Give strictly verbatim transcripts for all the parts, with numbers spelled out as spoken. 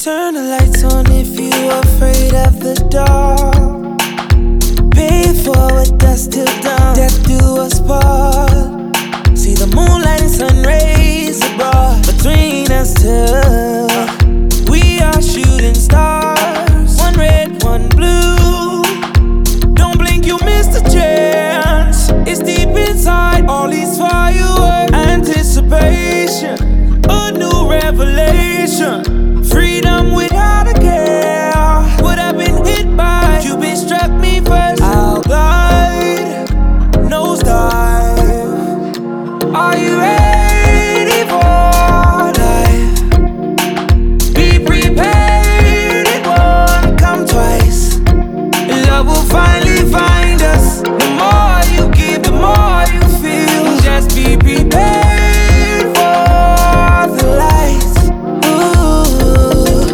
Turn the lights on if you're afraid of the dark. Pay it forward, dusk till dawn. Death do us part. See the moonlight and sun rays abroad between us two. We are shooting stars, one red, one blue. Don't blink, you missed a chance. It's deep inside all these fireworks. Anticipation, a new revelation. Freedom without a care. Would have been hit by Cupid struck me first. I'll glide, nosedive. Are you ready for life? Be prepared, it won't come twice. Love will finally find us. The more you give, the more you feel. Just be prepared for the lights. Ooh.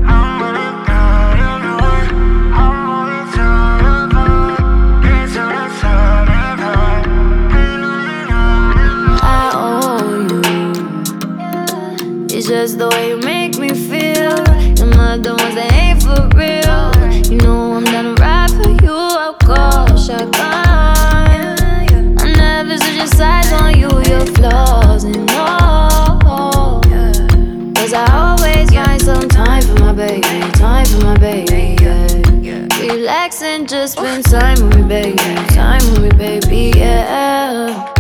I owe you. It's just the way you make me feel. Them other ones that ain't for real. You know I'm down to ride for you. I'll call shotgun. I never switch your sides on you, your flaws and all. Cause I always find some time for my baby, time for my baby, yeah. Relax and just spend time with me, baby, time with me, baby, yeah.